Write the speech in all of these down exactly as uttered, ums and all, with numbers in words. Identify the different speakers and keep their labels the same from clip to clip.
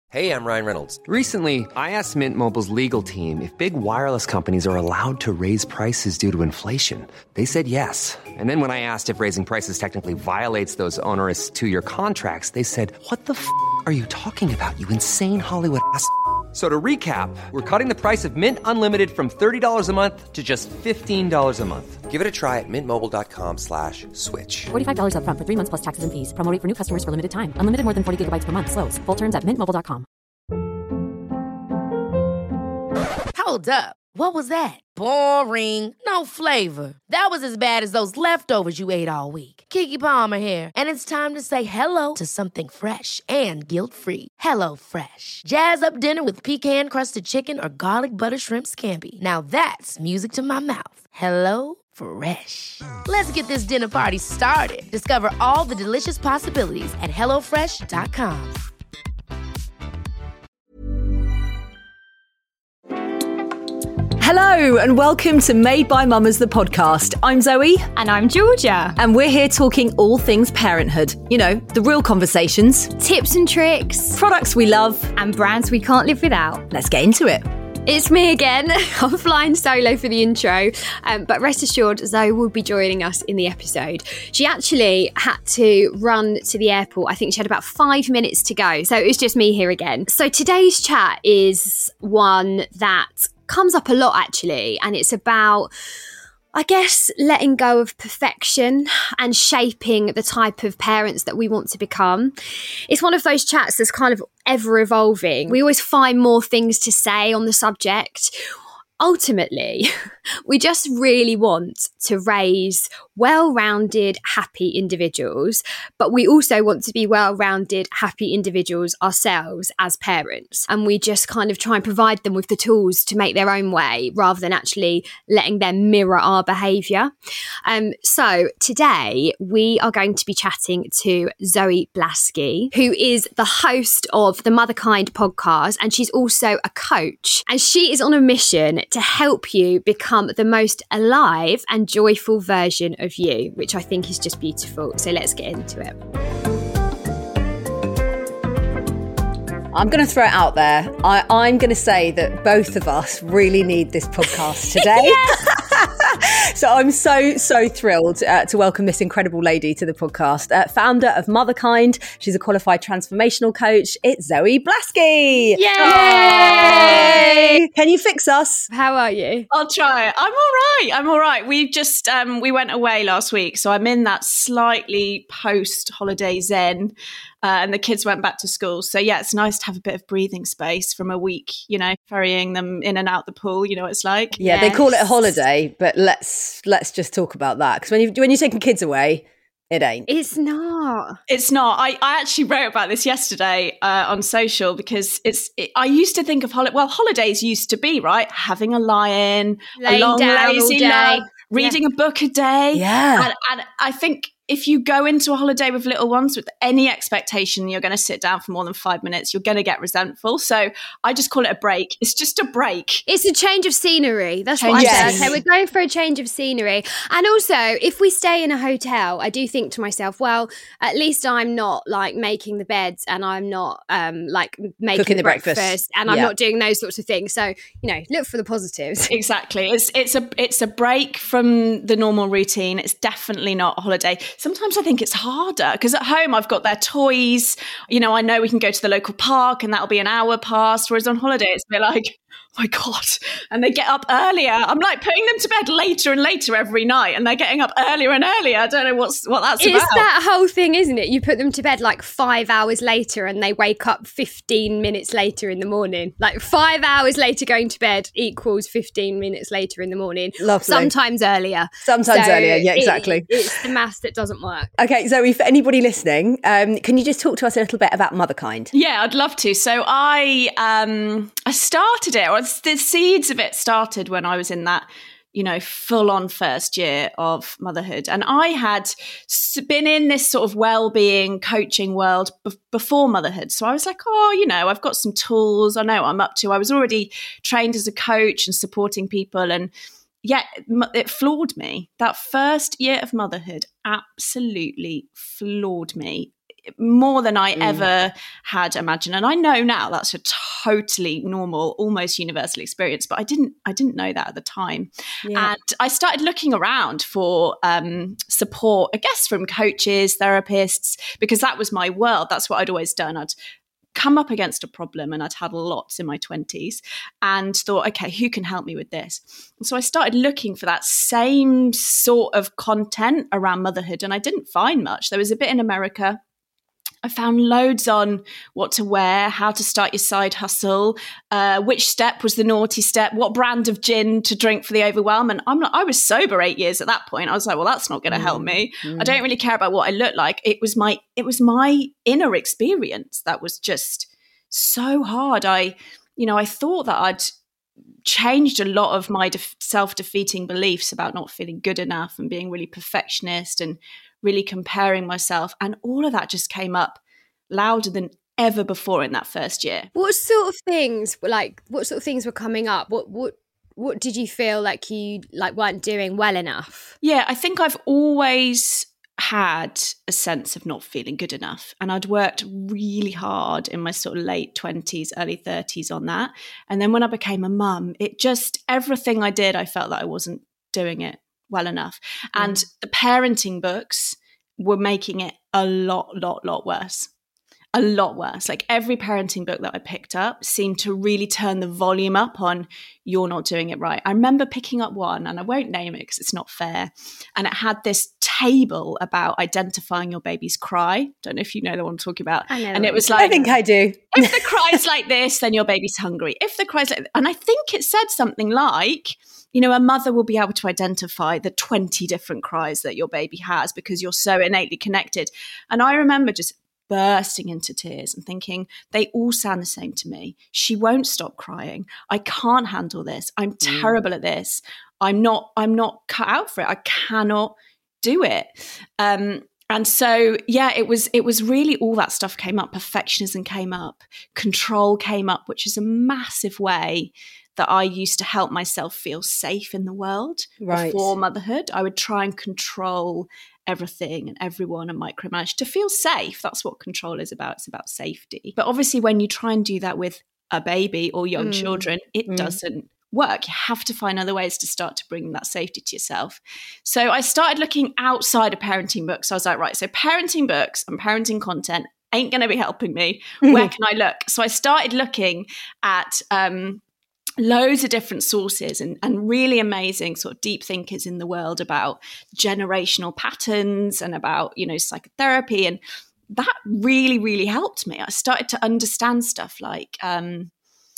Speaker 1: Hey, I'm Ryan Reynolds.
Speaker 2: Recently, I asked Mint Mobile's legal team if big wireless companies are allowed to raise prices due to inflation. They said yes. And then when I asked if raising prices technically violates those onerous two-year contracts, they said, what the f*** are you talking about, you insane Hollywood ass f- So to recap, we're cutting the price of Mint Unlimited from thirty dollars a month to just fifteen dollars a month.
Speaker 1: Give it a try at mintmobile.com slash switch.
Speaker 3: forty-five dollars up front for three months plus taxes and fees. Promo rate for new customers for limited time. Unlimited more than forty gigabytes per month. Slows full terms at mint mobile dot com.
Speaker 4: Hold up. What was that? Boring. No flavor. That was as bad as those leftovers you ate all week. Keke Palmer here, and it's time to say hello to something fresh and guilt-free. Hello Fresh. Jazz up dinner with pecan-crusted chicken or garlic butter shrimp scampi. Now that's music to my mouth. Hello Fresh. Let's get this dinner party started. Discover all the delicious possibilities at hello fresh dot com.
Speaker 5: Hello and welcome to Made by Mamas, the podcast. I'm Zoe.
Speaker 6: And I'm Georgia.
Speaker 5: And we're here talking all things parenthood. You know, the real conversations.
Speaker 6: Tips and tricks.
Speaker 5: Products we love.
Speaker 6: And brands we can't live without.
Speaker 5: Let's get into it.
Speaker 6: It's me again. I'm flying solo for the intro, um, but rest assured, Zoe will be joining us in the episode. She actually had to run to the airport. I think she had about five minutes to go, so it was just me here again. So today's chat is one that comes up a lot, actually, and it's about, I guess, letting go of perfection and shaping the type of parents that we want to become. It's one of those chats that's kind of ever evolving. We always find more things to say on the subject. Ultimately, we just really want to raise well-rounded, happy individuals, but we also want to be well-rounded, happy individuals ourselves as parents. And we just kind of try and provide them with the tools to make their own way rather than actually letting them mirror our behaviour. Um, so today we are going to be chatting to Zoe Blaskey, who is the host of the Motherkind podcast, and she's also a coach. And she is on a mission to help you become the most alive and joyful version of you, which I think is just beautiful. So let's get into it.
Speaker 5: I'm going to throw it out there. I, I'm going to say that both of us really need this podcast today. So I'm so, so thrilled uh, to welcome this incredible lady to the podcast. Uh, founder of Motherkind. She's a qualified transformational coach. It's Zoe Blaskey.
Speaker 6: Yay!
Speaker 5: Yay! Can you fix us?
Speaker 6: How are you?
Speaker 7: I'll try. I'm all right. I'm all right. We just, um, we went away last week. So I'm in that slightly post-holiday zen. Uh, and the kids went back to school. So yeah, it's nice to have a bit of breathing space from a week, you know, ferrying them in and out the pool. You know what it's like.
Speaker 5: Yeah,
Speaker 6: Yes.
Speaker 5: They call it a holiday, but let's let's just talk about that. Because when, you, when you're taking kids away, it ain't.
Speaker 6: It's not.
Speaker 7: It's not. I, I actually wrote about this yesterday uh, on social because it's. It, I used to think of holiday. Well, holidays used to be, right, having a lie-in,
Speaker 6: Laying
Speaker 7: a long
Speaker 6: down all
Speaker 7: lazy
Speaker 6: day.
Speaker 7: night, reading a book a day.
Speaker 5: Yeah.
Speaker 7: And, and I think if you go into a holiday with little ones with any expectation you're going to sit down for more than five minutes, you're going to get resentful. So I just call it a break. It's just a break.
Speaker 6: It's a change of scenery. That's
Speaker 7: Change
Speaker 6: what
Speaker 5: of
Speaker 6: I
Speaker 5: scenery.
Speaker 6: say. Okay, we're going for a change of scenery. And also, if we stay in a hotel, I do think to myself, well, at least I'm not like making the beds and I'm not um, like making
Speaker 5: Cooking the breakfast.
Speaker 6: breakfast and I'm
Speaker 5: Yeah.
Speaker 6: not doing those sorts of things. So, you know, look for the positives.
Speaker 7: Exactly. It's it's a it's a break from the normal routine. It's definitely not a holiday. Sometimes I think it's harder because at home I've got their toys. You know, I know we can go to the local park and that'll be an hour past. Whereas on holiday, it's a bit like, oh my God. And they get up earlier. I'm like putting them to bed later and later every night and they're getting up earlier and earlier. I don't know what's what that's
Speaker 6: It's
Speaker 7: about.
Speaker 6: that whole thing, isn't it? You put them to bed like five hours later and they wake up fifteen minutes later in the morning. Like five hours later going to bed equals fifteen minutes later in the morning.
Speaker 5: Lovely.
Speaker 6: Sometimes earlier.
Speaker 5: Sometimes
Speaker 6: So
Speaker 5: earlier. Yeah,
Speaker 6: it-
Speaker 5: exactly.
Speaker 6: it's the maths that doesn't work.
Speaker 5: Okay, Zoe, for anybody listening, um, can you just talk to us a little bit about Motherkind?
Speaker 7: Yeah, I'd love to. So I um I started it, or the seeds of it started when I was in that, you know, full on first year of motherhood. And I had s- been in this sort of well-being coaching world b- before motherhood. So I was like, oh, you know, I've got some tools. I know what I'm up to. I was already trained as a coach and supporting people. And yet it floored me. That first year of motherhood absolutely floored me. more than I mm. ever had imagined. And I know now that's a totally normal, almost universal experience, but I didn't, I didn't know that at the time. Yeah. And I started looking around for um, support, I guess, from coaches, therapists, because that was my world. That's what I'd always done. I'd come up against a problem, and I'd had lots in my twenties, and thought, okay, who can help me with this? And so I started looking for that same sort of content around motherhood, and I didn't find much. There was a bit in America. I found loads on what to wear, how to start your side hustle, uh, which step was the naughty step, what brand of gin to drink for the overwhelm. And I'm not, I was sober eight years at that point. I was like, well, that's not going to mm. help me. Mm. I don't really care about what I look like. It was my, it was my inner experience that was just so hard. I, you know, I thought that I'd changed a lot of my def- self-defeating beliefs about not feeling good enough and being really perfectionist and really comparing myself. And all of that just came up louder than ever before in that first year.
Speaker 6: What sort of things were like, what sort of things were coming up? What, what, what did you feel like you like weren't doing well enough?
Speaker 7: Yeah, I think I've always had a sense of not feeling good enough. And I'd worked really hard in my sort of late twenties, early thirties on that. And then when I became a mum, it just, everything I did, I felt that I wasn't doing it well enough. And mm. the parenting books were making it a lot, lot, lot worse. A lot worse. Like every parenting book that I picked up seemed to really turn the volume up on you're not doing it right. I remember picking up one, and I won't name it because it's not fair. And it had this table about identifying your baby's cry. Don't know if you know the one I'm talking about.
Speaker 6: I know.
Speaker 7: And it was like,
Speaker 5: I think I do.
Speaker 7: If the cry's like this, then your baby's hungry. If the cry's like, and I think it said something like, you know, a mother will be able to identify the twenty different cries that your baby has because you're so innately connected. And I remember just bursting into tears and thinking, they all sound the same to me. She won't stop crying. I can't handle this. I'm mm. terrible at this. I'm not, I'm not cut out for it. I cannot do it. Um, and so, yeah, it was, it was really all that stuff came up. Perfectionism came up. Control came up, which is a massive way that I used to help myself feel safe in the world right. before motherhood. I would try and control everything and everyone and micromanage to feel safe. That's what control is about. It's about safety. But obviously when you try and do that with a baby or young mm. children, it mm. doesn't work. You have to find other ways to start to bring that safety to yourself. So I started looking outside of parenting books. I was like, right, so parenting books and parenting content ain't going to be helping me. Where can I look? So I started looking at um, loads of different sources and, and really amazing sort of deep thinkers in the world about generational patterns and about, you know, psychotherapy. And that really, really helped me. I started to understand stuff like um,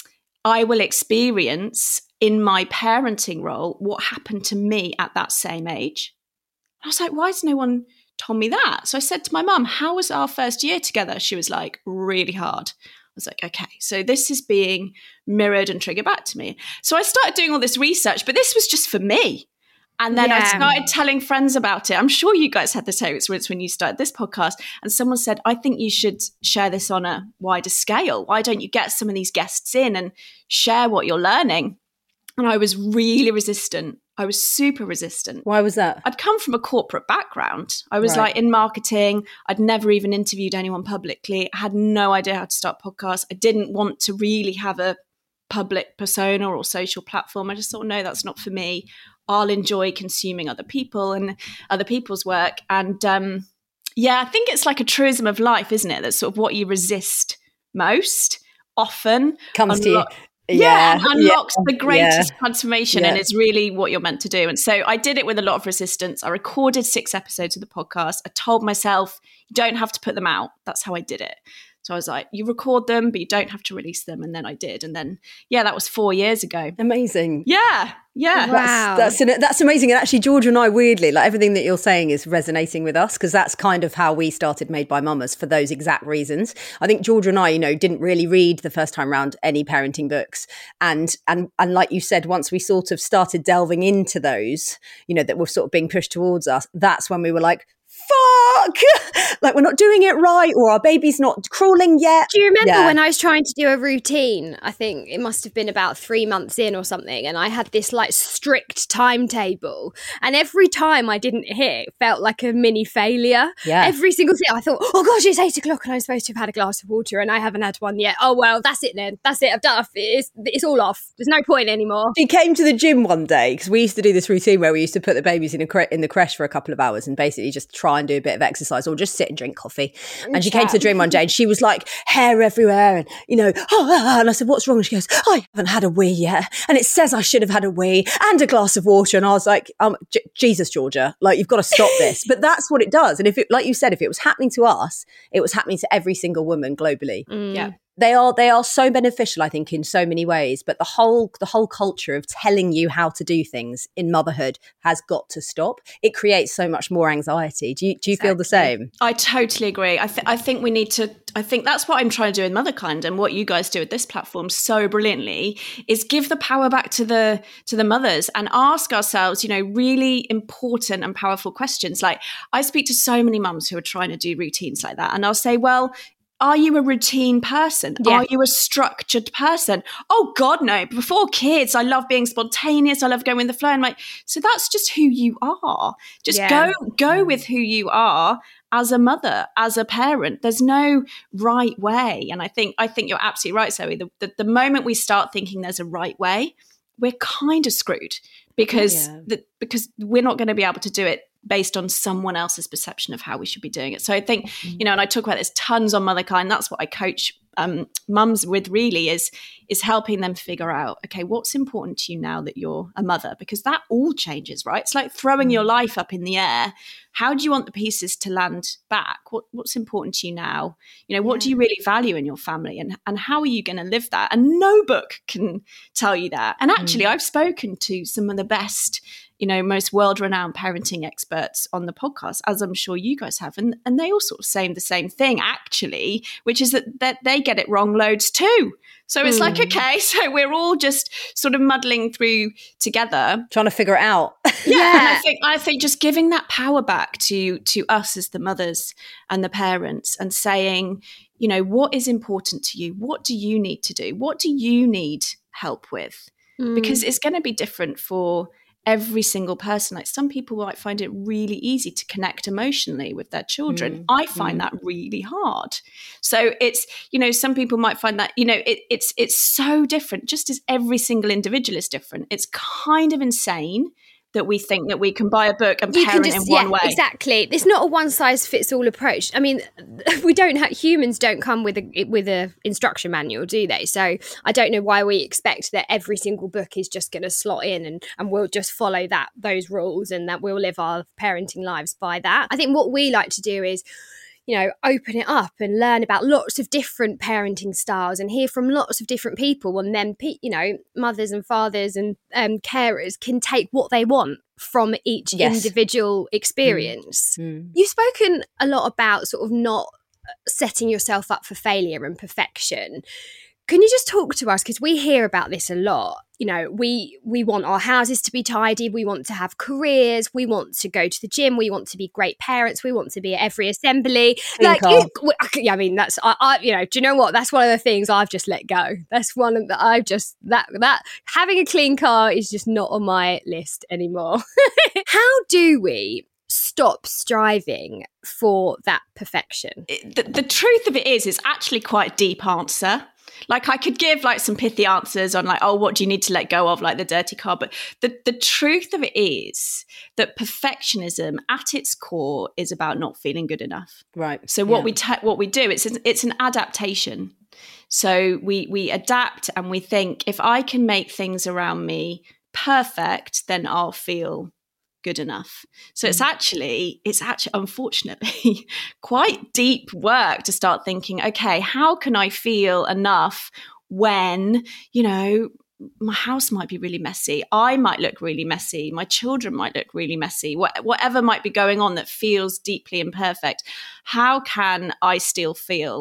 Speaker 7: I will experience in my parenting role what happened to me at that same age. I was like, why has no one told me that? So I said to my mum, how was our first year together? She was like, really hard. I was like, okay, so this is being mirrored and triggered back to me. So I started doing all this research, but this was just for me. And then yeah. I started telling friends about it. I'm sure you guys had the same experience when you started this podcast. And someone said, I think you should share this on a wider scale. Why don't you get some of these guests in and share what you're learning? And I was really resistant. I was super resistant.
Speaker 5: Why was that?
Speaker 7: I'd come from a corporate background. I was right. like in marketing. I'd never even interviewed anyone publicly. I had no idea how to start podcasts. I didn't want to really have a public persona or social platform. I just thought, no, that's not for me. I'll enjoy consuming other people and other people's work. And um, yeah, I think it's like a truism of life, isn't it? That's sort of what you resist most often
Speaker 5: comes unlo- to you.
Speaker 7: Yeah, yeah, unlocks yeah, the greatest
Speaker 5: yeah,
Speaker 7: transformation
Speaker 5: yeah.
Speaker 7: and is really what you're meant to do. And so I did it with a lot of resistance. I recorded six episodes of the podcast. I told myself, you don't have to put them out. That's how I did it. So I was like, you record them, but you don't have to release them. And then I did. And then, yeah, that was four years ago.
Speaker 5: Amazing.
Speaker 7: Yeah. Yeah.
Speaker 6: Wow.
Speaker 5: That's, that's, that's amazing. And actually, Georgia and I, weirdly, like everything that you're saying is resonating with us because that's kind of how we started Made by Mamas for those exact reasons. I think Georgia and I, you know, didn't really read the first time round any parenting books. And, and, and like you said, once we sort of started delving into those, you know, that were sort of being pushed towards us, that's when we were like, fuck, like we're not doing it right, or our baby's not crawling yet.
Speaker 6: Do you remember
Speaker 5: Yeah.
Speaker 6: when I was trying to do a routine? I think it must have been about three months in or something, and I had this like strict timetable, and every time I didn't hit, it felt like a mini failure.
Speaker 5: Yeah.
Speaker 6: Every single thing, I thought, oh gosh, it's eight o'clock and I'm supposed to have had a glass of water and I haven't had one yet. Oh well, that's it then. That's it. I've done. It's, it's all off. There's no point anymore.
Speaker 5: She came to the gym one day because we used to do this routine where we used to put the babies in a cre- in the creche for a couple of hours and basically just try and do a bit of exercise or just sit and drink coffee. And she came to the gym one day and she was like hair everywhere and, you know, oh, and I said, what's wrong? And she goes, I haven't had a wee yet. And it says I should have had a wee and a glass of water. And I was like, um, J- Jesus, Georgia, like you've got to stop this. But that's what it does. And if it, like you said, if it was happening to us, it was happening to every single woman globally.
Speaker 6: Mm.
Speaker 7: Yeah.
Speaker 5: They are they are so beneficial, I think, in so many ways. But the whole the whole culture of telling you how to do things in motherhood has got to stop. It creates so much more anxiety. Do you do you
Speaker 7: Exactly.
Speaker 5: feel the same?
Speaker 7: I totally agree. I, th- I think we need to, I think that's what I'm trying to do in Motherkind, and what you guys do with this platform so brilliantly is give the power back to the to the mothers and ask ourselves, you know, really important and powerful questions. Like I speak to so many mums who are trying to do routines like that, and I'll say, well, are you a routine person?
Speaker 6: Yeah.
Speaker 7: Are you a structured person? Oh God, no. Before kids, I love being spontaneous. I love going with the flow. I'm like, so that's just who you are. Just
Speaker 6: Yeah.
Speaker 7: go, go with who you are as a mother, as a parent. There's no right way. And I think, I think you're absolutely right, Zoe. The, the, the moment we start thinking there's a right way, we're kind of screwed because
Speaker 5: Yeah.
Speaker 7: the, because we're not going to be able to do it based on someone else's perception of how we should be doing it. So I think, you know, and I talk about this tons on Motherkind. That's what I coach um, mums with really is, is helping them figure out, okay, what's important to you now that you're a mother? Because that all changes, right? It's like throwing your life up in the air. How do you want the pieces to land back? What, what's important to you now? You know, what do you really value in your family? And, and how are you going to live that? And no book can tell you that. And actually, I've spoken to some of the best, you know, most world-renowned parenting experts on the podcast, as I'm sure you guys have. And, and they all sort of say the same thing, actually, which is that, that they get it wrong loads too. So it's mm. like, okay, so we're all just sort of muddling through together.
Speaker 5: Trying to figure it out.
Speaker 7: Yeah. And I think, I think just giving that power back to, to us as the mothers and the parents and saying, you know, what is important to you? What do you need to do? What do you need help with? Mm. Because it's going to be different for every single person. Like some people might find it really easy to connect emotionally with their children. Mm. I find mm. that really hard. So it's, you know, some people might find that, you know, it, it's it's so different, just as every single individual is different. It's kind of insane that we think that we can buy a book and
Speaker 6: You
Speaker 7: parent
Speaker 6: can just,
Speaker 7: in one
Speaker 6: yeah,
Speaker 7: way.
Speaker 6: Exactly. It's not a one size fits all approach. I mean, we don't have, humans don't come with a with a instruction manual, do they? So I don't know why we expect that every single book is just going to slot in and, and we'll just follow that those rules and that we'll live our parenting lives by that. I think what we like to do is, you know, open it up and learn about lots of different parenting styles and hear from lots of different people. And then, you know, mothers and fathers and um, carers can take what they want from each yes. individual experience. Mm. Mm. You've spoken a lot about sort of not setting yourself up for failure and perfection. Can you just talk to us? Because we hear about this a lot. You know, we we want our houses to be tidy. We want to have careers. We want to go to the gym. We want to be great parents. We want to be at every assembly. Like, you, yeah, I mean, that's, I, I, you know, do you know what? That's one of the things I've just let go. That's one of the, I've just, that, that, having a clean car is just not on my list anymore. How do we stop striving for that perfection?
Speaker 7: The, the truth of it is, it's actually quite a deep answer. Like I could give like some pithy answers on like, oh, what do you need to let go of, like the dirty car? But the, the truth of it is that perfectionism at its core is about not feeling good enough.
Speaker 5: Right.
Speaker 7: So what
Speaker 5: yeah.
Speaker 7: we ta- what we do, it's an, it's an adaptation. So we we adapt and we think, if I can make things around me perfect, then I'll feel good enough. So it's actually, it's actually, unfortunately, quite deep work to start thinking, okay, how can I feel enough when, you know, my house might be really messy. I might look really messy. My children might look really messy. What, whatever might be going on that feels deeply imperfect. How can I still feel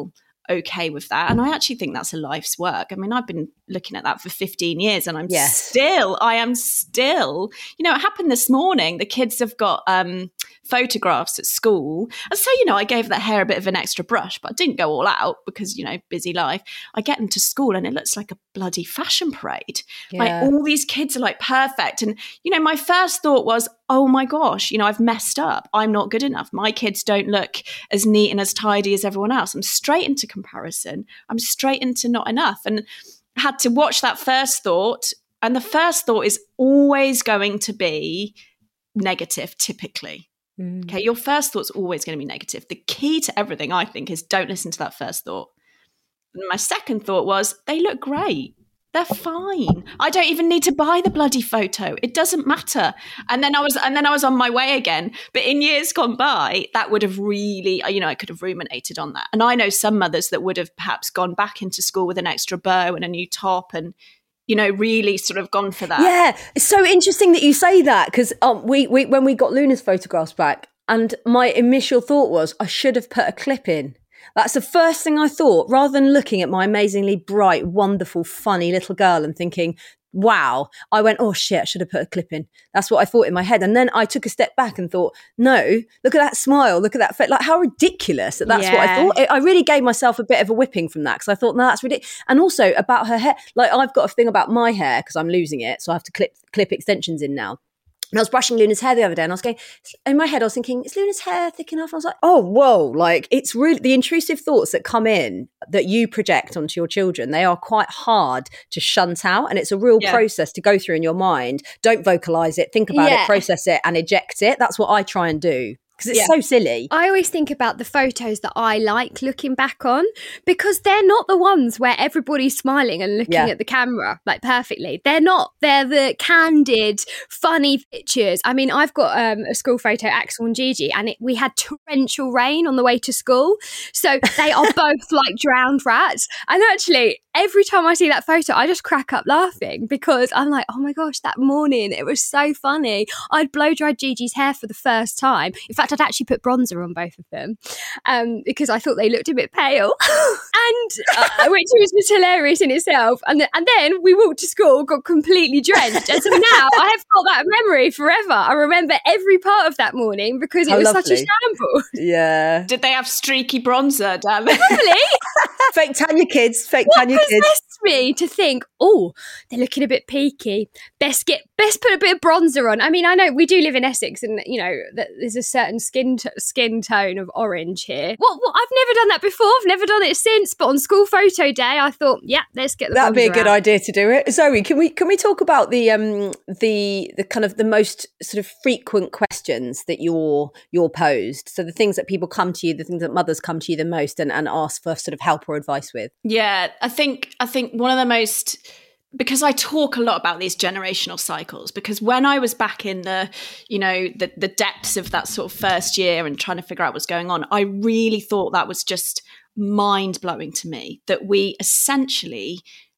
Speaker 7: okay with that. And I actually think that's a life's work. I mean, I've been looking at that for fifteen years and I'm
Speaker 5: Yes.
Speaker 7: still, I am still, you know, it happened this morning. The kids have got um, photographs at school. And so, you know, I gave that hair a bit of an extra brush, but I didn't go all out because, you know, busy life. I get them to school and it looks like a bloody fashion parade.
Speaker 5: Yeah.
Speaker 7: Like all these kids are like perfect. And, you know, my first thought was, oh my gosh, you know, I've messed up. I'm not good enough. My kids don't look as neat and as tidy as everyone else. I'm straight into comparison. I'm straight into not enough. And I had to watch that first thought. And the first thought is always going to be negative, typically. Mm. Okay, your first thought's always going to be negative. The key to everything, I think, is don't listen to that first thought. And my second thought was, they look great. They're fine. I don't even need to buy the bloody photo. It doesn't matter. And then I was, and then I was on my way again. But in years gone by, that would have really, you know, I could have ruminated on that. And I know some mothers that would have perhaps gone back into school with an extra bow and a new top, and you know, really sort of gone for that.
Speaker 5: Yeah, it's so interesting that you say that because um, we, we when we got Luna's photographs back, and my initial thought was I should have put a clip in. That's the first thing I thought, rather than looking at my amazingly bright, wonderful, funny little girl and thinking, wow, I went, oh shit, I should have put a clip in. That's what I thought in my head. And then I took a step back and thought, no, look at that smile, look at that face. Like, how ridiculous that that's
Speaker 6: Yeah.
Speaker 5: what I thought. I really gave myself a bit of a whipping from that because I thought, no, that's ridiculous. And also about her hair, like I've got a thing about my hair because I'm losing it. So I have to clip clip extensions in now. And I was brushing Luna's hair the other day and I was going, in my head, I was thinking, is Luna's hair thick enough? And I was like, oh, whoa, like it's really the intrusive thoughts that come in that you project onto your children. They are quite hard to shunt out. And it's a real
Speaker 7: Yeah.
Speaker 5: process to go through in your mind. Don't vocalize it, think about
Speaker 6: Yeah.
Speaker 5: it, process it and eject it. That's what I try and do because it's
Speaker 7: Yeah.
Speaker 5: so silly.
Speaker 6: I always think about the photos that I like looking back on because they're not the ones where everybody's smiling and looking
Speaker 5: Yeah.
Speaker 6: at the camera like perfectly. They're not. They're the candid, funny pictures. I mean, I've got um, a school photo, Axel and Gigi, and it, we had torrential rain on the way to school. So they are both like drowned rats. And actually, every time I see that photo, I just crack up laughing because I'm like, oh my gosh, that morning, it was so funny. I'd blow dried Gigi's hair for the first time. In fact, I'd actually put bronzer on both of them um, because I thought they looked a bit pale, and uh, which was just hilarious in itself. And, th- and then we walked to school, got completely drenched. And so now I have got that memory forever. I remember every part of that morning because it
Speaker 5: How
Speaker 6: was such a
Speaker 5: lovely.
Speaker 6: shambles.
Speaker 5: Yeah.
Speaker 7: Did they have streaky bronzer, Dan?
Speaker 6: Probably.
Speaker 5: Fake tan your kids, fake
Speaker 6: What
Speaker 5: tan your kids.
Speaker 6: possessed me to think, oh, they're looking a bit peaky. Best get, best put a bit of bronzer on. I mean, I know we do live in Essex, and you know that there's a certain skin t- skin tone of orange here. What, what? I've never done that before. I've never done it since. But on school photo day, I thought, yeah, let's get the.
Speaker 5: That'd be a
Speaker 6: bronzer
Speaker 5: good
Speaker 6: out.
Speaker 5: idea to do it. Zoe, can we can we talk about the um the the kind of the most sort of frequent questions that you're you're posed? So the things that people come to you, the things that mothers come to you the most and, and ask for sort of help or advice with.
Speaker 7: Yeah, I think I think one of the most, because I talk a lot about these generational cycles, because when I was back in the, you know, the the depths of that sort of first year and trying to figure out what's going on, I really thought that was just mind-blowing to me, that we essentially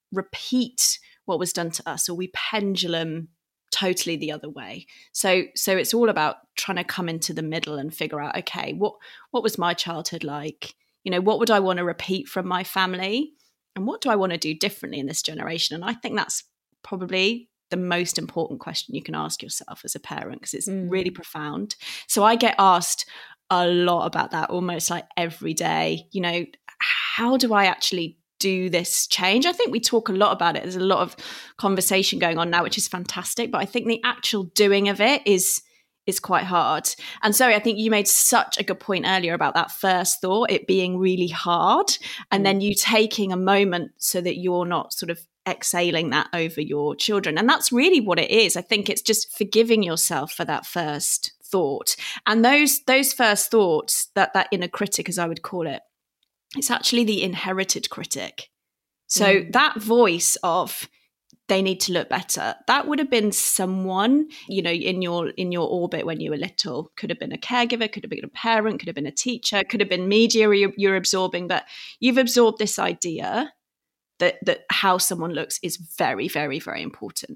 Speaker 7: repeat what was done to us, or we pendulum totally the other way. So so it's all about trying to come into the middle and figure out, okay, what what was my childhood like? You know, what would I want to repeat from my family? And what do I want to do differently in this generation? And I think that's probably the most important question you can ask yourself as a parent, because it's mm. really profound. So I get asked a lot about that almost like every day. You know, how do I actually do this change? I think we talk a lot about it. There's a lot of conversation going on now, which is fantastic. But I think the actual doing of it is is quite hard. And sorry, I think you made such a good point earlier about that first thought, it being really hard, and mm. then you taking a moment so that you're not sort of exhaling that over your children. And that's really what it is. I think it's just forgiving yourself for that first thought. And those those first thoughts, that that inner critic, as I would call it, it's actually the inherited critic. So mm. that voice of they need to look better, that would have been someone, you know, in your in your orbit when you were little. Could have been a caregiver, could have been a parent, could have been a teacher, could have been media you're, you're absorbing, but you've absorbed this idea that that how someone looks is very, very, very important.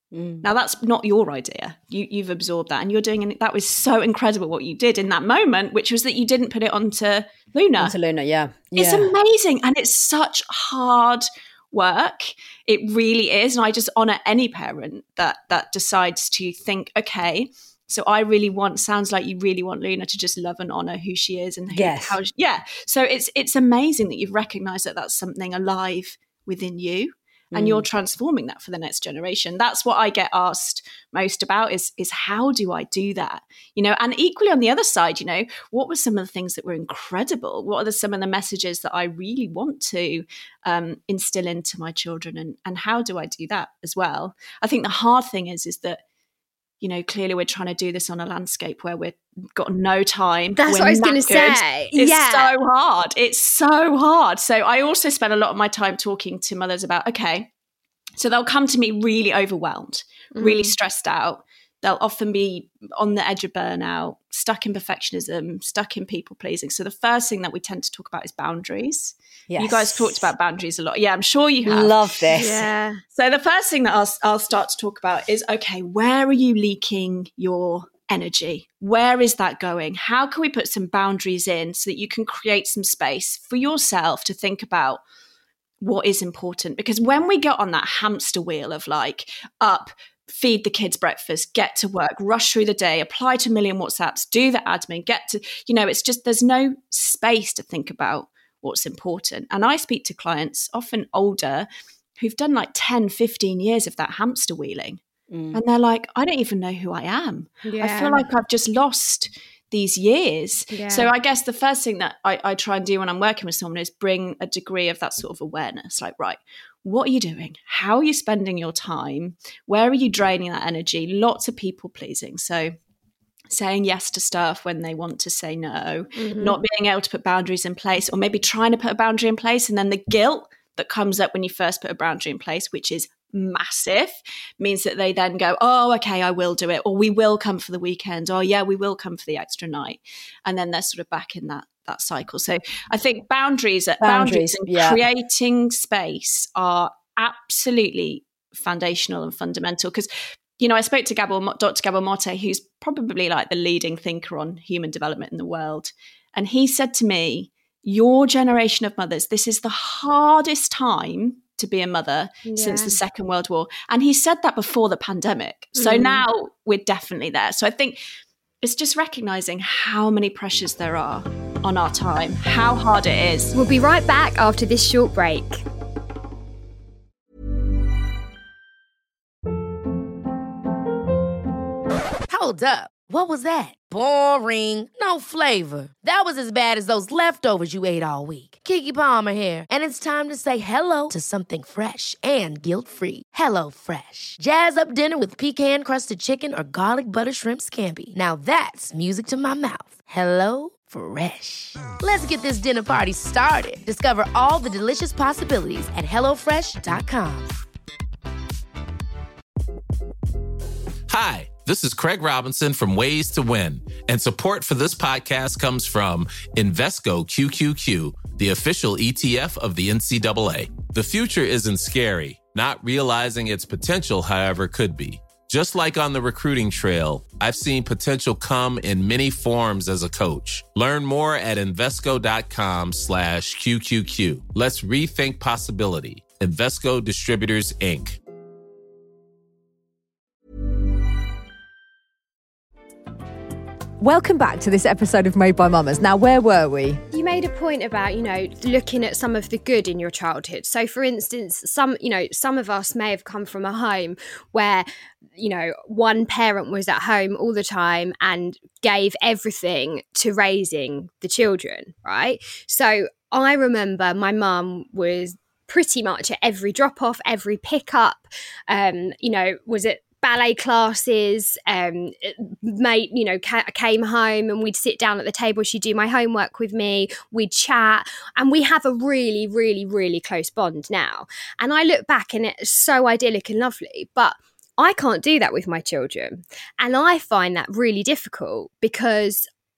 Speaker 7: Mm. Now, that's not your idea. You, you've absorbed that and you're doing it. That was so incredible what you did in that moment, which was that you didn't put it onto Luna.
Speaker 5: Onto Luna, yeah. yeah.
Speaker 7: It's amazing. And it's such hard work. It really is. And I just honour any parent that that decides to think, okay, so I really want, sounds like you really want Luna to just love and honour who she is. And who,
Speaker 5: yes.
Speaker 7: how, yeah. So it's it's amazing that you've recognised that that's something alive within you. And you're transforming that for the next generation. That's what I get asked most about is, is how do I do that? You know, and equally on the other side, you know, what were some of the things that were incredible? What are the, some of the messages that I really want to um, instill into my children? And, and how do I do that as well? I think the hard thing is, is that, you know, clearly we're trying to do this on a landscape where we've got no time.
Speaker 6: That's
Speaker 7: we're
Speaker 6: what I was going to
Speaker 7: knackered.
Speaker 6: say.
Speaker 7: It's
Speaker 6: yeah.
Speaker 7: so hard. It's so hard. So I also spend a lot of my time talking to mothers about, okay, so they'll come to me really overwhelmed, mm. really stressed out. They'll often be on the edge of burnout, stuck in perfectionism, stuck in people pleasing. So the first thing that we tend to talk about is boundaries. Yes. You guys talked about boundaries a lot. Yeah, I'm sure you have.
Speaker 5: Love this.
Speaker 6: Yeah.
Speaker 7: So the first thing that I'll, I'll start to talk about is, okay, where are you leaking your energy? Where is that going? How can we put some boundaries in so that you can create some space for yourself to think about what is important? Because when we get on that hamster wheel of like up, feed the kids breakfast, get to work, rush through the day, apply to a million WhatsApps, do the admin, get to, you know, it's just, there's no space to think about what's important. And I speak to clients, often older, who've done like ten, fifteen years of that hamster wheeling. Mm. And they're like, I don't even know who I am. Yeah. I feel like I've just lost these years. Yeah. So I guess the first thing that I, I try and do when I'm working with someone is bring a degree of that sort of awareness. Like, right, what are you doing? How are you spending your time? Where are you draining that energy? Lots of people pleasing. So saying yes to stuff when they want to say no, mm-hmm. not being able to put boundaries in place, or maybe trying to put a boundary in place and then the guilt that comes up when you first put a boundary in place, which is massive, means that they then go, oh, okay, I will do it, or we will come for the weekend, or yeah, we will come for the extra night, and then they're sort of back in that that cycle. So I think boundaries, boundaries, boundaries and yeah. creating space are absolutely foundational and fundamental. Because, you know, I spoke to Gabor, Doctor Gabor Mate, who's probably like the leading thinker on human development in the world, and he said to me, your generation of mothers, this is the hardest time to be a mother yeah. since the Second World War. And he said that before the pandemic. So mm. now we're definitely there. So I think it's just recognizing how many pressures there are on our time, how hard it is.
Speaker 6: We'll be right back after this short break.
Speaker 4: Hold up. What was that? Boring. No flavor. That was as bad as those leftovers you ate all week. Keke Palmer here. And it's time to say hello to something fresh and guilt-free. Hello Fresh. Jazz up dinner with pecan-crusted chicken or garlic butter shrimp scampi. Now that's music to my mouth. Hello Fresh. Let's get this dinner party started. Discover all the delicious possibilities at hello fresh dot com.
Speaker 8: Hi, this is Craig Robinson from Ways to Win, and support for this podcast comes from Invesco Q Q Q, the official E T F of the N C double A. The future isn't scary. Not realizing its potential, however, could be. Just like on the recruiting trail, I've seen potential come in many forms as a coach. Learn more at Invesco.com slash QQQ. Let's rethink possibility. Invesco Distributors, Incorporated.
Speaker 5: Welcome back to this episode of Made by Mamas. Now, where were we?
Speaker 6: You made a point about, you know, looking at some of the good in your childhood. So, for instance, some, you know, some of us may have come from a home where, you know, one parent was at home all the time and gave everything to raising the children, right? So I remember my mum was pretty much at every drop-off, every pick-up, um, you know, was at ballet classes, um, mate, you know, ca- came home and we'd sit down at the table. She'd do my homework with me. We'd chat, and we have a really, really, really close bond now. And I look back and it's so idyllic and lovely, but I can't do that with my children. And I find that really difficult because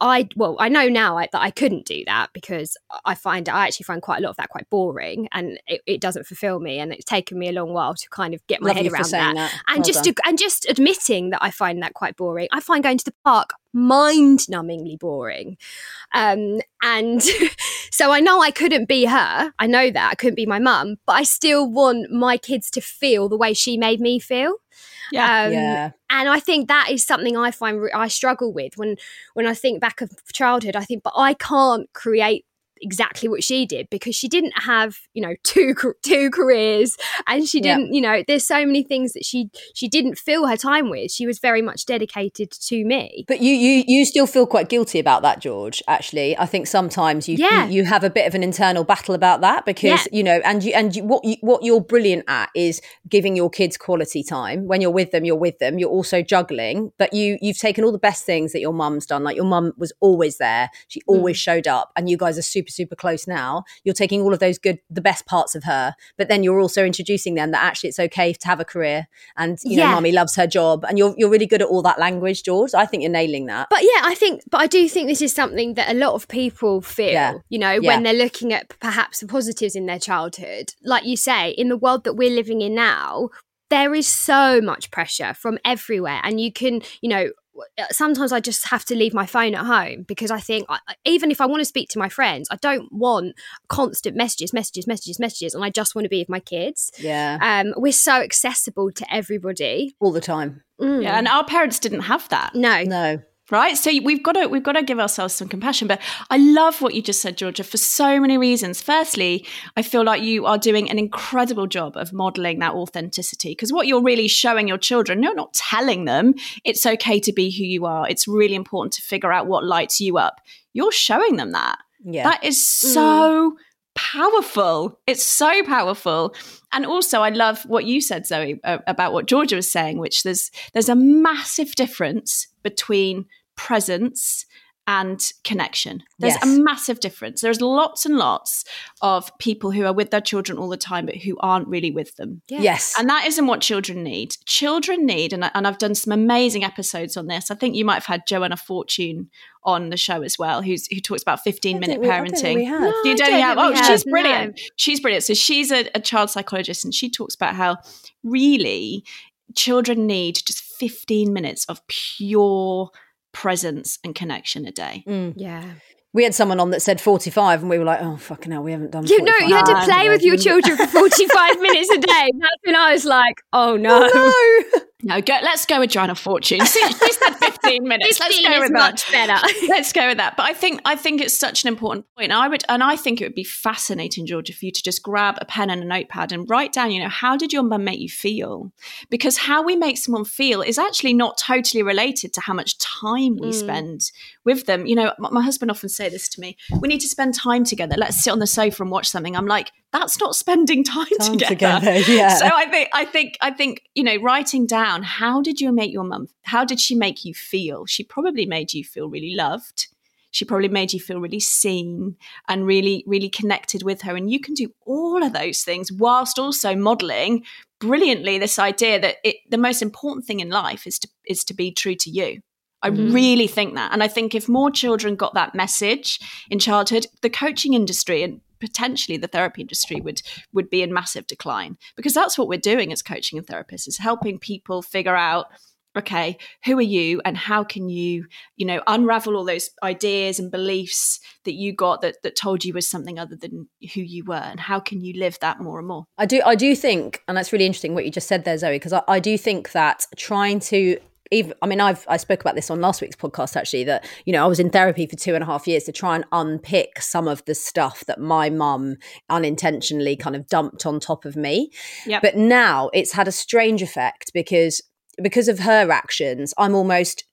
Speaker 6: I, well, I know now I, that I couldn't do that because I find, I actually find quite a lot of that quite boring and it, it doesn't fulfill me. And it's taken me a long while to kind of get my
Speaker 5: Love
Speaker 6: head
Speaker 5: you for
Speaker 6: around
Speaker 5: saying
Speaker 6: that.
Speaker 5: that.
Speaker 6: And
Speaker 5: Well
Speaker 6: just,
Speaker 5: done.
Speaker 6: to, and just admitting that I find that quite boring. I find going to the park mind-numbingly boring. Um, and so I know I couldn't be her. I know that I couldn't be my mum, but I still want my kids to feel the way she made me feel.
Speaker 7: Yeah.
Speaker 6: Um,
Speaker 5: Yeah.
Speaker 6: And I think that is something I find re- I struggle with when when I think back of childhood. I think, but I can't create exactly what she did because she didn't have, you know, two two careers, and she
Speaker 5: Yeah.
Speaker 6: didn't, you know, there's so many things that she she didn't fill her time with. She was very much dedicated to me.
Speaker 5: But you, you, you still feel quite guilty about that, George. Actually, I think sometimes you,
Speaker 6: Yeah.
Speaker 5: you, you have a bit of an internal battle about that because
Speaker 6: Yeah.
Speaker 5: you know, and you, and you, what you, what you're brilliant at is giving your kids quality time. When you're with them, you're with them. You're also juggling, but you, you've taken all the best things that your mum's done. Like your mum was always there; she always
Speaker 6: Mm.
Speaker 5: showed up, and you guys are super, super close now. You're taking all of those good, the best parts of her, but then you're also introducing them that actually it's okay to have a career, and you know,
Speaker 6: Yeah.
Speaker 5: mummy loves her job, and you're you're really good at all that language, George. I think you're nailing that.
Speaker 6: But yeah, I think, but I do think this is something that a lot of people feel,
Speaker 5: Yeah.
Speaker 6: you know,
Speaker 5: Yeah.
Speaker 6: when they're looking at perhaps the positives in their childhood. Like you say, in the world that we're living in now, there is so much pressure from everywhere. And you can, you know, sometimes I just have to leave my phone at home because I think I, even if I want to speak to my friends, I don't want constant messages, messages, messages, messages, and I just want to be with my kids.
Speaker 5: Yeah,
Speaker 6: Um, we're so accessible to everybody.
Speaker 5: all the time.
Speaker 6: Mm.
Speaker 7: Yeah, and our parents didn't have that.
Speaker 6: No.
Speaker 5: No.
Speaker 7: Right, so we've got to we've got to give ourselves some compassion. But I love what you just said, Georgia, for so many reasons. Firstly, I feel like you are doing an incredible job of modelling that authenticity, because what you're really showing your children, you're not telling them it's okay to be who you are. It's really important to figure out what lights you up. You're showing them that.
Speaker 5: Yeah.
Speaker 7: That is so powerful. It's so powerful. And also, I love what you said, Zoe, uh, about what Georgia was saying, which there's there's a massive difference between presence and connection. There's
Speaker 5: Yes.
Speaker 7: a massive difference. There's lots and lots of people who are with their children all the time, but who aren't really with them.
Speaker 5: Yes.
Speaker 7: And that isn't what children need. Children need, and, I, and I've done some amazing episodes on this. I think you might have had Joanna Fortune on the show as well, who's who talks about fifteen minute
Speaker 5: I don't think
Speaker 7: parenting.
Speaker 5: we have.
Speaker 6: No,
Speaker 7: You
Speaker 6: I
Speaker 7: don't
Speaker 6: don't
Speaker 7: have?
Speaker 6: think
Speaker 7: Oh,
Speaker 6: we
Speaker 7: she's
Speaker 6: have,
Speaker 7: brilliant.
Speaker 6: no.
Speaker 7: She's brilliant. So she's a, a child psychologist, and she talks about how really children need just fifteen minutes of pure presence and connection a day.
Speaker 5: Mm.
Speaker 6: Yeah.
Speaker 5: We had someone on that said forty-five, and we were like, "Oh fucking hell, we haven't done."
Speaker 6: You know, you had to
Speaker 5: forty-five.
Speaker 6: play with your children for forty-five minutes a day. That's when I was like, oh no.
Speaker 5: Oh, no.
Speaker 7: No, go, let's go with Joanna Fortune. She, she said fifteen minutes. Let's
Speaker 6: fifteen
Speaker 7: go
Speaker 6: is
Speaker 7: with that.
Speaker 6: much better.
Speaker 7: Let's go with that. But I think I think it's such an important point. I would, and I think it would be fascinating, Georgia, for you to just grab a pen and a notepad and write down, you know, how did your mum make you feel? Because how we make someone feel is actually not totally related to how much time we
Speaker 6: Mm.
Speaker 7: spend with them. You know, my, my husband often say this to me: we need to spend time together. Let's sit on the sofa and watch something. I'm like, that's not spending time,
Speaker 5: Time
Speaker 7: together.
Speaker 5: together, yeah.
Speaker 7: So I think, I think, I think, you know, writing down, how did you make your mum? How did she make you feel? She probably made you feel really loved. She probably made you feel really seen and really, really connected with her. And you can do all of those things whilst also modeling brilliantly this idea that it, the most important thing in life is to is to be true to you. I
Speaker 6: Mm-hmm.
Speaker 7: really think that. And I think if more children got that message in childhood, the coaching industry and potentially the therapy industry would would be in massive decline, because that's what we're doing as coaching and therapists, is helping people figure out, okay, who are you and how can you, you know, unravel all those ideas and beliefs that you got that that told you was something other than who you were, and how can you live that more and more?
Speaker 5: I do. I do think, and that's really interesting what you just said there, Zoe, because I, I do think that trying to. Even, I mean, I've I spoke about this on last week's podcast, actually, that, you know, I was in therapy for two and a half years to try and unpick some of the stuff that my mum unintentionally kind of dumped on top of me.
Speaker 7: Yep.
Speaker 5: But now it's had a strange effect because because of her actions, I'm almost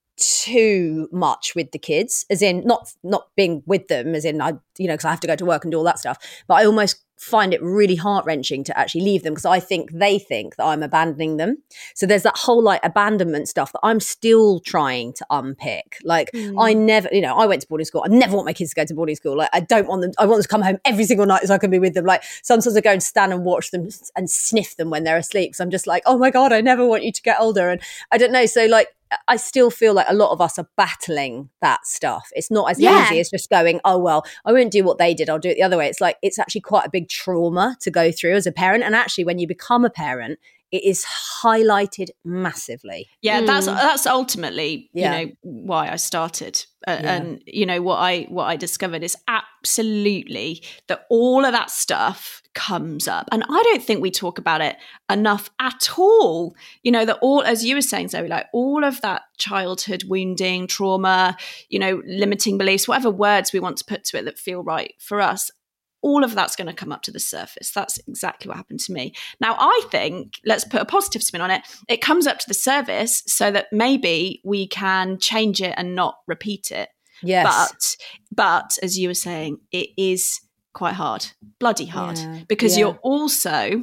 Speaker 5: too much with the kids, as in not not being with them, as in I, you know, because I have to go to work and do all that stuff. But I almost find it really heart-wrenching to actually leave them because I think they think that I'm abandoning them. So there's that whole like abandonment stuff that I'm still trying to unpick. Like mm. I never, you know, I went to boarding school. I never want my kids to go to boarding school. Like I don't want them, I want them to come home every single night so I can be with them. Like sometimes I go and stand and watch them and sniff them when they're asleep. So I'm just like, oh my God, I never want you to get older. And I don't know. So like, I still feel like a lot of us are battling that stuff. It's not as yeah. easy as just going, oh, well, I won't do what they did. I'll do it the other way. It's like, it's actually quite a big trauma to go through as a parent. And actually, when you become a parent, it is highlighted massively.
Speaker 7: Yeah, mm. that's that's ultimately, yeah. you know, why I started. Uh, yeah. And, you know, what I what I discovered is absolutely that all of that stuff comes up. And I don't think we talk about it enough at all. You know, that all, as you were saying, Zoe, like all of that childhood wounding, trauma, you know, limiting beliefs, whatever words we want to put to it that feel right for us, all of that's going to come up to the surface. That's exactly what happened to me. Now, I think, let's put a positive spin on it. It comes up to the surface so that maybe we can change it and not repeat it.
Speaker 5: Yes.
Speaker 7: But, but as you were saying, it is quite hard, bloody hard,
Speaker 5: yeah.
Speaker 7: because
Speaker 5: yeah.
Speaker 7: you're also,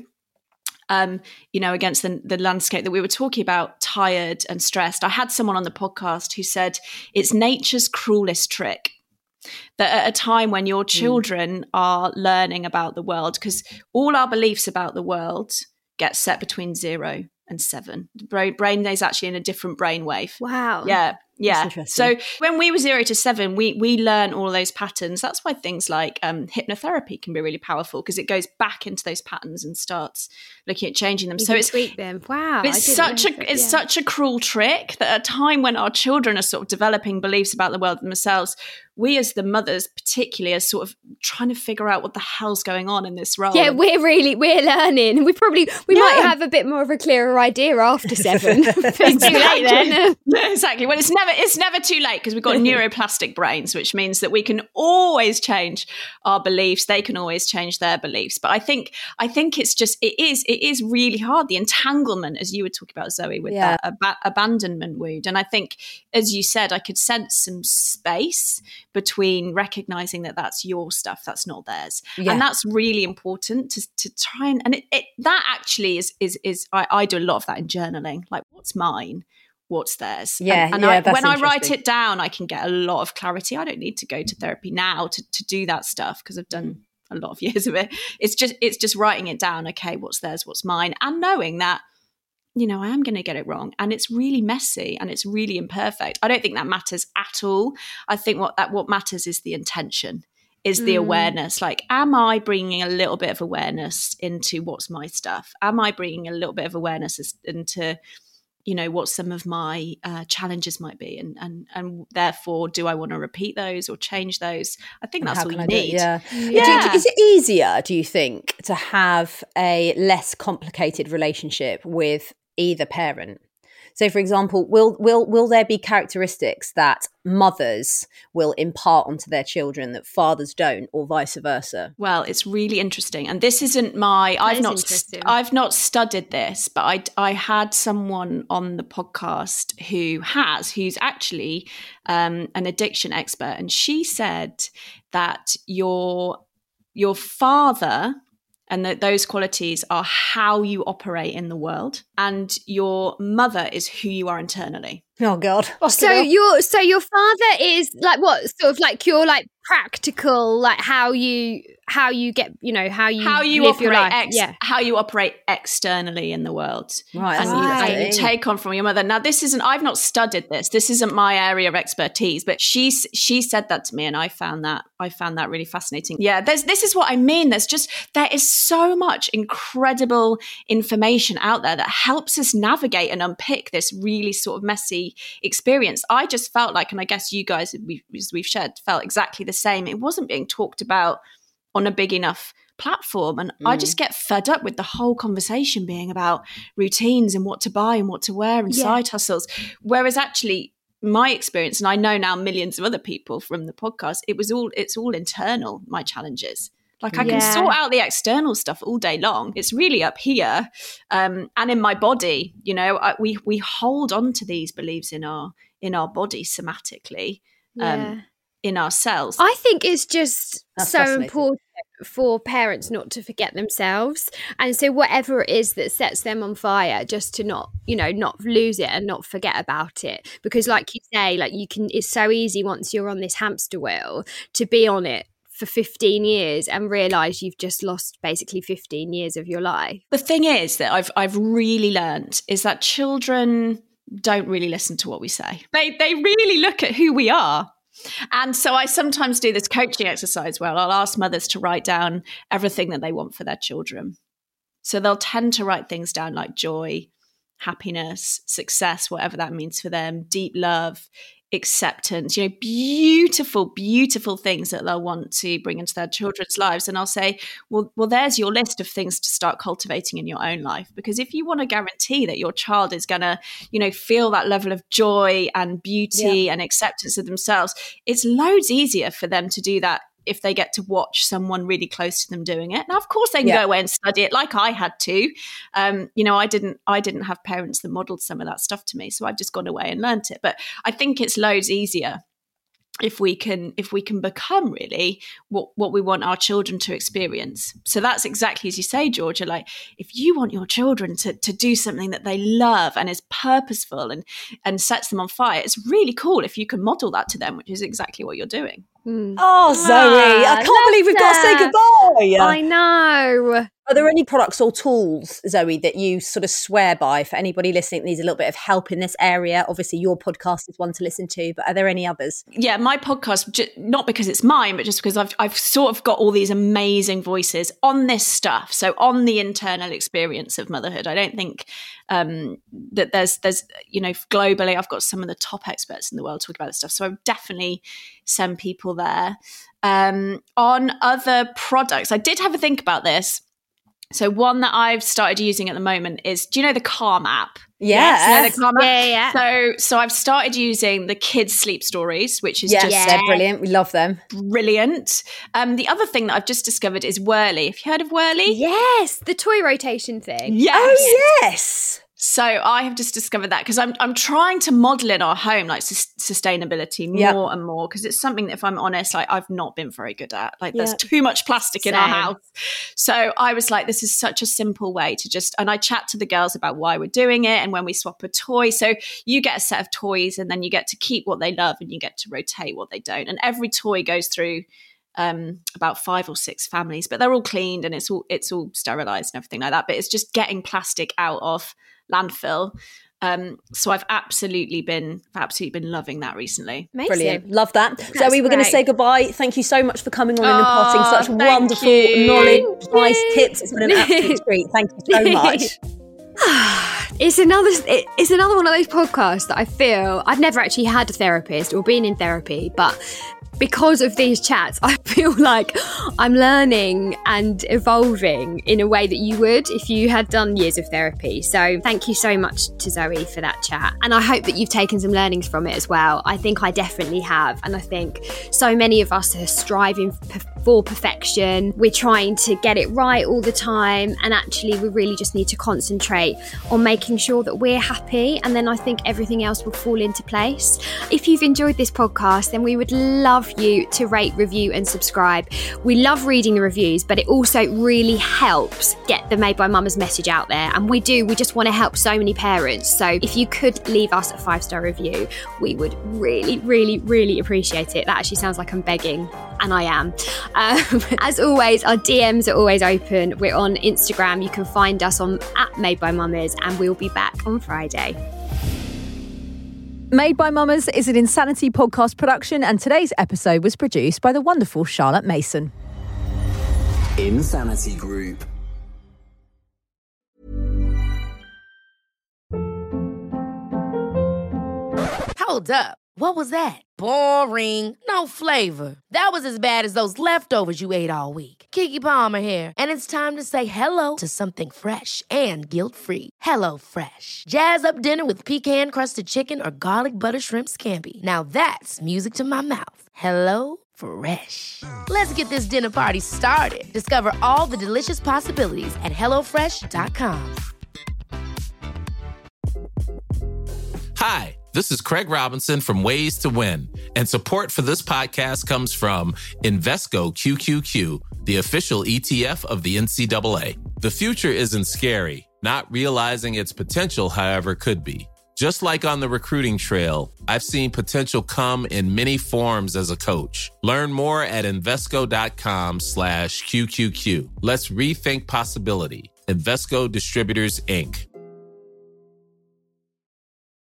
Speaker 7: um, you know, against the, the landscape that we were talking about, tired and stressed. I had someone on the podcast who said it's nature's cruelest trick. That at a time when your children mm. are learning about the world, because all our beliefs about the world get set between zero and seven. The brain, brain is actually in a different brainwave.
Speaker 6: Wow.
Speaker 7: Yeah. Yeah. So when we were zero to seven, we we learn all those patterns. That's why things like um, hypnotherapy can be really powerful, because it goes back into those patterns and starts looking at changing them.
Speaker 6: You
Speaker 7: so
Speaker 6: can
Speaker 7: it's
Speaker 6: tweak them. Wow.
Speaker 7: It's such a it, it's yeah. such a cruel trick that at a time when our children are sort of developing beliefs about the world themselves, we as the mothers particularly are sort of trying to figure out what the hell's going on in this role.
Speaker 6: Yeah, we're really we're learning. We probably we yeah. might have a bit more of a clearer idea after seven. It's too late then.
Speaker 7: Exactly. Well, it's never it's never too late, because we've got neuroplastic brains, which means that we can always change our beliefs. They can always change their beliefs. But I think I think it's just it is it is really hard, the entanglement, as you were talking about, Zoe, with yeah. that ab- abandonment wound. And I think, as you said, I could sense some space between recognizing that that's your stuff, that's not theirs. Yeah. And that's really important to, to try and, and it, it, that actually is, is, is I, I do a lot of that in journaling. Like, what's mine? What's theirs?
Speaker 5: Yeah.
Speaker 7: And, and
Speaker 5: yeah,
Speaker 7: I,
Speaker 5: that's
Speaker 7: when I write it down, I can get a lot of clarity. I don't need to go to therapy now to, to do that stuff, because I've done a lot of years of it. It's just, it's just writing it down. Okay, what's theirs? What's mine? And knowing that, you know, I am going to get it wrong, and it's really messy and it's really imperfect. I don't think that matters at all. I think what that what matters is the intention, is the mm. awareness. Like, am I bringing a little bit of awareness into what's my stuff? Am I bringing a little bit of awareness as, into, you know, what some of my uh, challenges might be, and and and therefore, do I want to repeat those or change those? I think that's all you need.
Speaker 5: Yeah. yeah. Is it easier, do you think, to have a less complicated relationship with either parent? So, for example, will will will there be characteristics that mothers will impart onto their children that fathers don't, or vice versa?
Speaker 7: Well, it's really interesting, and this isn't my.
Speaker 6: That
Speaker 7: I've
Speaker 6: is
Speaker 7: not. I've not studied this, but I I had someone on the podcast who has, who's actually um, an addiction expert, and she said that your your father. And that those qualities are how you operate in the world, and your mother is who you are internally.
Speaker 5: Oh God!
Speaker 6: So your so your father is like what, sort of like your like practical, like how you how you get, you know, how you
Speaker 7: how you
Speaker 6: live
Speaker 7: operate
Speaker 6: your life.
Speaker 7: Ex-
Speaker 6: yeah.
Speaker 7: how you operate externally in the world,
Speaker 5: right?
Speaker 7: And,
Speaker 5: right.
Speaker 7: You, and you take on from your mother. Now, this isn't. I've not studied this. This isn't my area of expertise. But she she said that to me, and I found that I found that really fascinating. Yeah, there's this is what I mean. There's just there is so much incredible information out there that helps us navigate and unpick this really sort of messy experience. I just felt like, and I guess you guys, we, we've shared, felt exactly the same. It wasn't being talked about on a big enough platform. And mm. I just get fed up with the whole conversation being about routines and what to buy and what to wear and yeah. side hustles. Whereas actually my experience, and I know now millions of other people from the podcast, it was all, it's all internal, my challenges. Like I
Speaker 6: yeah.
Speaker 7: can sort out the external stuff all day long. It's really up here um, and in my body. You know, I, we we hold on to these beliefs in our in our body somatically, um,
Speaker 6: yeah.
Speaker 7: in our cells.
Speaker 6: I think it's just
Speaker 5: That's
Speaker 6: so important. for parents not to forget themselves. And so whatever it is that sets them on fire, just to not, you know, not lose it and not forget about it. Because like you say, like you can, it's so easy once you're on this hamster wheel to be on it for fifteen years and realise you've just lost basically fifteen years of your life.
Speaker 7: The thing is that I've I've really learned is that children don't really listen to what we say. They they really look at who we are. And so I sometimes do this coaching exercise where I'll ask mothers to write down everything that they want for their children. So they'll tend to write things down like joy, happiness, success, whatever that means for them, deep love, acceptance, you know, beautiful, beautiful things that they'll want to bring into their children's lives. And I'll say, well, well, there's your list of things to start cultivating in your own life. Because if you want to guarantee that your child is going to, you know, feel that level of joy and beauty yeah. and acceptance of themselves, it's loads easier for them to do that if they get to watch someone really close to them doing it. Now, of course, they can yeah. go away and study it like I had to. Um, you know, I didn't I didn't have parents that modeled some of that stuff to me. So I've just gone away and learnt it. But I think it's loads easier if we can if we can become really what, what we want our children to experience. So that's exactly as you say, Georgia, like if you want your children to, to do something that they love and is purposeful and, and sets them on fire, it's really cool if you can model that to them, which is exactly what you're doing.
Speaker 5: Mm. Oh, Zoe, ah, I can't believe we've got to say goodbye.
Speaker 6: I know.
Speaker 5: Are there any products or tools, Zoe, that you sort of swear by for anybody listening that needs a little bit of help in this area? Obviously, your podcast is one to listen to, but are there any others?
Speaker 7: Yeah, my podcast, not because it's mine, but just because I've I've sort of got all these amazing voices on this stuff. So on the internal experience of motherhood, I don't think um, that there's, there's, you know, globally, I've got some of the top experts in the world talking about this stuff. So I would definitely send people there. Um, on other products, I did have a think about this. So one that I've started using at the moment is, do you know the Calm app?
Speaker 5: Yeah.
Speaker 7: Yes, you know the Calm app?
Speaker 6: Yeah, yeah.
Speaker 7: So, so I've started using the kids' sleep stories, which is
Speaker 5: yes,
Speaker 7: just
Speaker 5: yeah. they're brilliant. We love them.
Speaker 7: Brilliant. Um, the other thing that I've just discovered is Whirly. Have you heard of Whirly?
Speaker 6: Yes, the toy rotation thing.
Speaker 7: Yes.
Speaker 5: Oh, yes.
Speaker 7: So I have just discovered that because I'm I'm trying to model in our home like sus- sustainability more yep. and more, because it's something that, if I'm honest, like I've not been very good at. Like yep. there's too much plastic Same. in our house. So I was like, this is such a simple way to just, and I chat to the girls about why we're doing it and when we swap a toy. So you get a set of toys and then you get to keep what they love and you get to rotate what they don't. And every toy goes through um about five or six families, but they're all cleaned and it's all it's all sterilized and everything like that. But it's just getting plastic out of landfill. Um, so I've absolutely been absolutely been loving that recently.
Speaker 5: Amazing. Brilliant. Love that.
Speaker 6: That's
Speaker 5: Zoe, we're going to say goodbye. Thank you so much for coming on and imparting oh, such wonderful you. knowledge, advice, tips. It's been an absolute treat. Thank you so much.
Speaker 6: It's another it's another one of those podcasts that I feel I've never actually had a therapist or been in therapy, but because of these chats, I feel like I'm learning and evolving in a way that you would if you had done years of therapy. So thank you so much to Zoe for that chat. And I hope that you've taken some learnings from it as well. I think I definitely have. And I think so many of us are striving for perfection. We're trying to get it right all the time. And actually, we really just need to concentrate on making sure that we're happy. And then I think everything else will fall into place. If you've enjoyed this podcast, then we would love you to rate, review and subscribe. We love reading the reviews, but it also really helps get the Made by Mamas message out there, and we do we just want to help so many parents. So if you could leave us a five-star review, we would really really really appreciate it. That actually sounds like I'm begging, and I am. Um, as always, our D Ms are always open. We're on Instagram. You can find us on at Made by Mamas, and we'll be back on Friday.
Speaker 9: Made by Mamas is an Insanity podcast production, and today's episode was produced by the wonderful Charlotte Mason.
Speaker 10: Insanity Group.
Speaker 4: Hold up. What was that? Boring. No flavor. That was as bad as those leftovers you ate all week. Keke Palmer here, and it's time to say hello to something fresh and guilt-free. Hello Fresh. Jazz up dinner with pecan-crusted chicken or garlic butter shrimp scampi. Now that's music to my mouth. Hello Fresh. Let's get this dinner party started. Discover all the delicious possibilities at hello fresh dot com.
Speaker 8: Hi, this is Craig Robinson from Ways to Win, and support for this podcast comes from Invesco Q Q Q, the official E T F of the N C double A. The future isn't scary. Not realizing its potential, however, could be. Just like on the recruiting trail, I've seen potential come in many forms as a coach. Learn more at Invesco.com slash QQQ. Let's rethink possibility. Invesco Distributors, Incorporated.